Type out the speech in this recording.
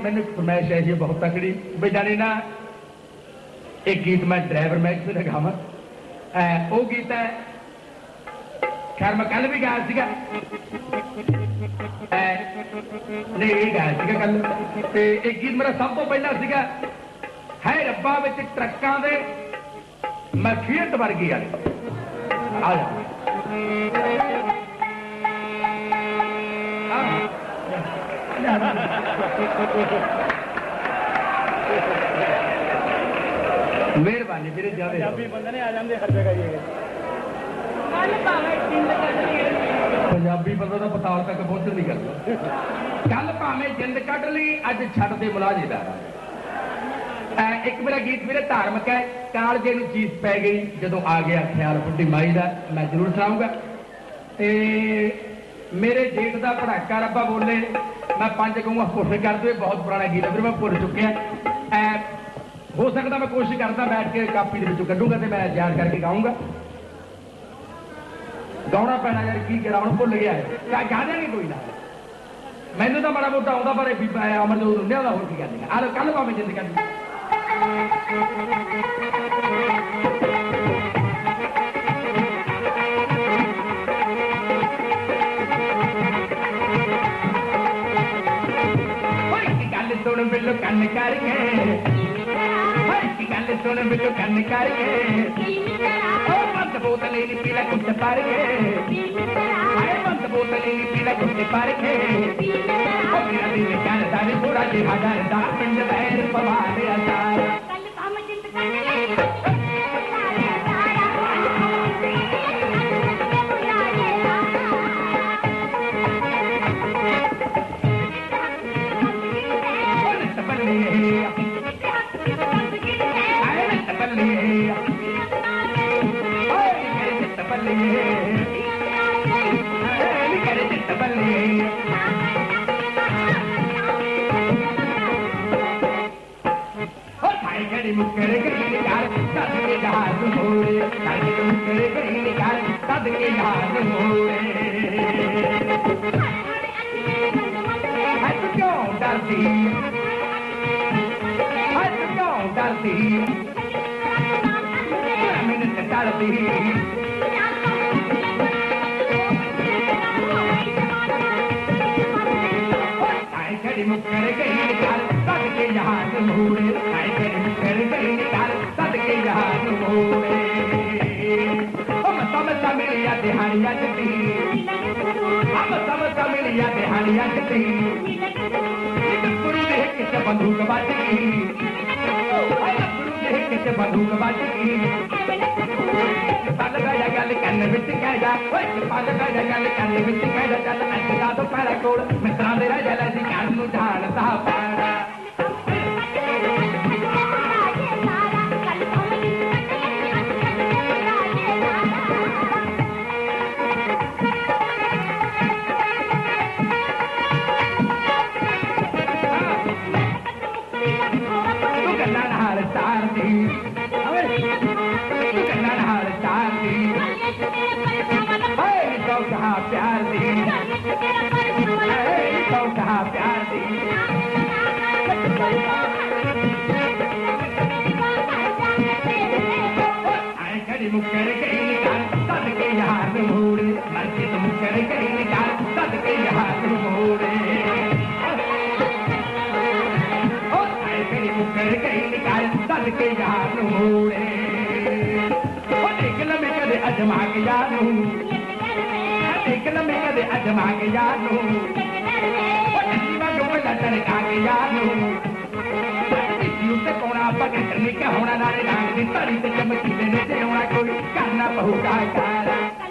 मैंने फरमाइश है जी बहुत तकड़ी भी जानी ना एक गीत मैं ड्राइवर महकमे का गावा वो गीत है खैर मैं कल भी गाया सीगा नहीं ये गाया सीगा कल ते एक गीत मेरा सब तो पहला सीगा है रब्बा विच ट्रक्कां दे मैं फियट वर्गी आ जा मेहरबानी मेरे पंजाबी बंदे ने आ जाते हर जगह ये पंजाबी बंदा तो पताल तक पहुंच नहीं करता कल भावें जिंद कट ली अज छड़ दे मुलाजेदार एक मेरा गीत मेरे धार्मिक है कालजे नूं चीज पै गई जदों आ गया ख्याल बुड्ढी माई का मैं जरूर सुनाऊंगा ते मेरे जेठ का पटाका रब्बा बोले मैं पंज कहूँगा कोशिश करते हुए बहुत पुराना गीत है फिर मैं भुल चुकिया हो सकता मैं कोशिश करता बैठ के कापी के कढूंगा तो मैं याद करके गाऊंगा गाउना पैना यार की करा हम भुल गया है गा देंगे कोई ना मैनू तो माड़ा मोटा आता पर अमरजोत रुंधिया का होर की करनी आ कल भावें जिंद कर सुन बिल्लो कन करके गल सुन बिल्लो कन करके बंद बोतल पीला कुछ पर के बंद बोतल पीला कुछ पर के सारी पूरा जिहादार दा पिंड बैर पवार असार मुकर गई यार सद के जहाज मोड़े मुकर गई यार सद के जहाज मोड़े तू क्यों डरती मिनट डरती खड़ी मुकर गई यार सद के जहाज मोड़े मुकर गई यार सद के जहाज मोड़े समझ मिलिया दिहाड़िया चती समझ मिलिया दिहाड़िया चती गुरु देख के बंदूक बाज गई गुरु देख के बंदूक बाज गई पल गया गल कन विच कह जा पल गया गल कन विच कह जा चल नचदा तो पैरा कोल मित्रां दे रह जा सी कन नूं ढालदा पाड़ा प्यार दी कहा प्यार दी आए खड़ी मुकर गई निकाल सद के यार मोड़े मस्जिद मुकर गई निकाल सद के यार मोड़े आए खड़ी मुकर गई निकाल सद के यार मोड़े देख लमे कदे अजमा के यार लम्बे कदे अजमा के यारो जीवा जो पहला तड़का के यारो से कोना पकड़ निका होना नारे नाग दी तड़ी ते चमकी देने से होना कोई करना बहुता कारा